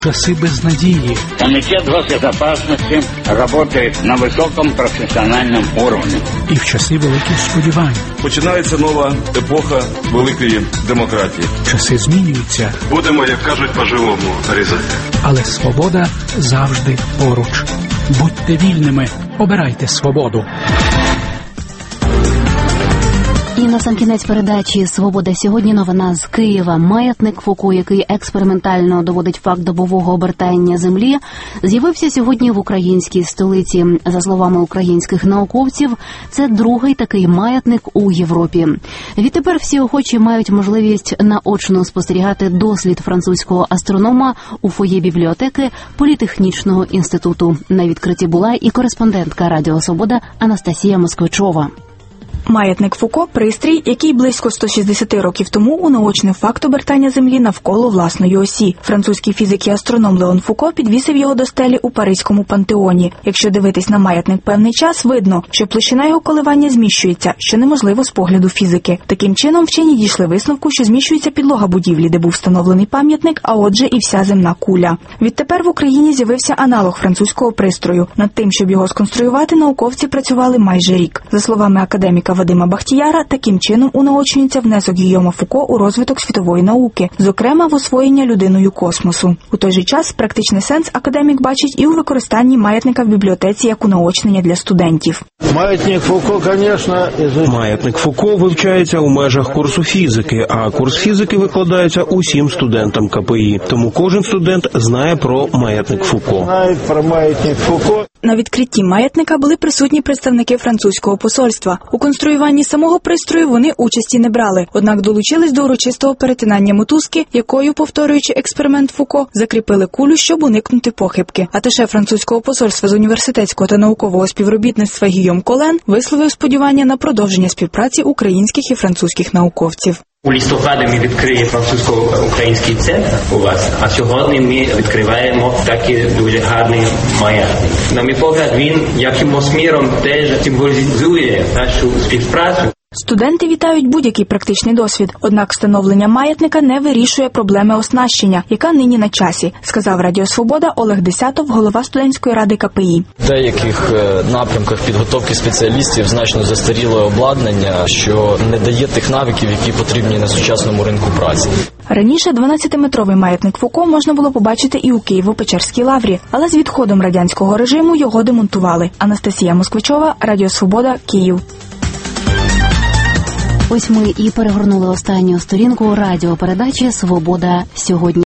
Часи безнадії. Комитет госбезопасности работает на высоком профессиональном уровне. І в часи великих сподівань. Починається нова епоха великої демократії. Часи змінюються. Будемо, як кажуть, по-живому різати. Але свобода завжди поруч. Будьте вільними, обирайте свободу. І на сам кінець передачі «Свобода сьогодні» новина з Києва. Маятник Фуко, який експериментально доводить факт добового обертання Землі, з'явився сьогодні в українській столиці. За словами українських науковців, це другий такий маятник у Європі. Відтепер всі охочі мають можливість наочно спостерігати дослід французького астронома у фоє бібліотеки Політехнічного інституту. На відкритті була і кореспондентка Радіо Свобода Анастасія Москвичова. Маятник Фуко – пристрій, який близько 160 років тому унаочнив факт обертання Землі навколо власної осі. Французький фізик і астроном Леон Фуко підвісив його до стелі у Паризькому пантеоні. Якщо дивитись на маятник певний час, видно, що площина його коливання зміщується, що неможливо з погляду фізики. Таким чином, вчені дійшли висновку, що зміщується підлога будівлі, де був встановлений пам'ятник, а отже і вся земна куля. Відтепер в Україні з'явився аналог французького пристрою. Над тим, щоб його сконструювати, науковці працювали майже рік. За словами академіка Вадима Бахтіяра, таким чином унаочнюється внесок Гійома Фуко у розвиток світової науки, зокрема в освоєння людиною космосу. У той же час практичний сенс академік бачить і у використанні маятника в бібліотеці як унаочнення для студентів. Маятник Фуко вивчається у межах курсу фізики, а курс фізики викладається усім студентам КПІ. Тому кожен студент знає про маятник Фуко. На відкритті маятника були присутні представники французького посольства. У конструюванні самого пристрою вони участі не брали, однак долучились до урочистого перетинання мотузки, якою, повторюючи експеримент Фуко, закріпили кулю, щоб уникнути похибки. Аташе французького посольства з університетського та наукового співробітництва Гійом Колен висловив сподівання на продовження співпраці українських і французьких науковців. У листопаді ми відкриємо французько-український центр у вас, а сьогодні ми відкриваємо такий дуже гарний маятник. На мій погляд, він якимось міром теж символізує нашу співпрацю. Студенти вітають будь-який практичний досвід, однак встановлення маятника не вирішує проблеми оснащення, яка нині на часі, сказав Радіо Свобода Олег Десятов, голова студентської ради КПІ. В деяких напрямках підготовки спеціалістів значно застаріле обладнання, що не дає тих навиків, які потрібні на сучасному ринку праці. Раніше 12-метровий маятник Фуко можна було побачити і у Києво-Печерській лаврі, але з відходом радянського режиму його демонтували. Анастасія Москвичова, Радіо Свобода, Київ. Ось ми і перегорнули останню сторінку радіопередачі «Свобода сьогодні».